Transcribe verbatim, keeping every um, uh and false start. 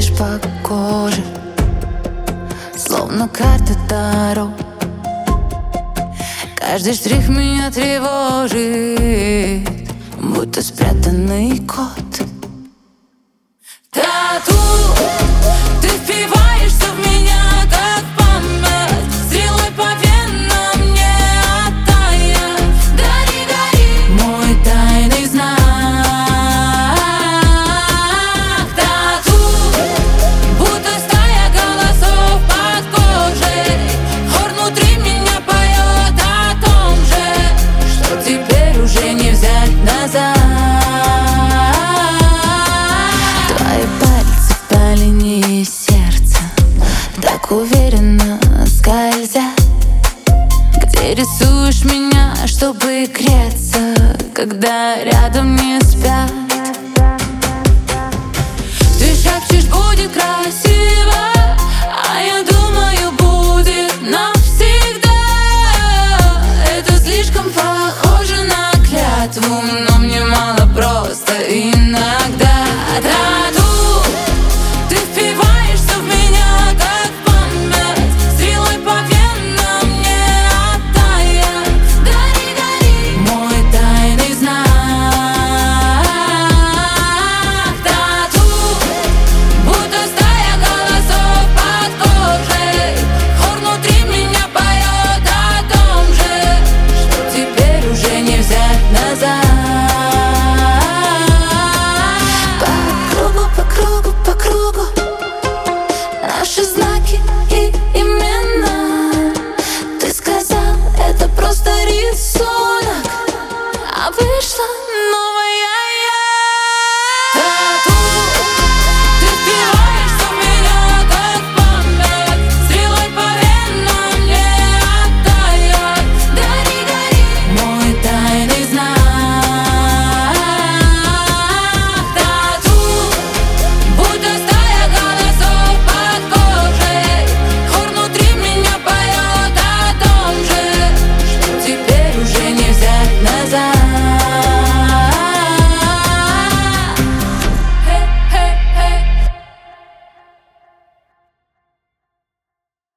скользишь по коже, словно карта Таро. Каждый штрих меня тревожит, будто спрятанный код. Тату, ты впиваешься в меня, как память, стрелой по венам не оттаять. Гори, гори, мой тайный знак. Тату, будто стая голосов под кожей, хор внутри меня поет о том же, что теперь уже не взять назад. Так уверенно скользя, где рисуешь меня, чтобы греться, когда рядом не спят. Ты шепчешь, будет красиво, а я думаю, будет навсегда. Это слишком похоже на клятву, но мне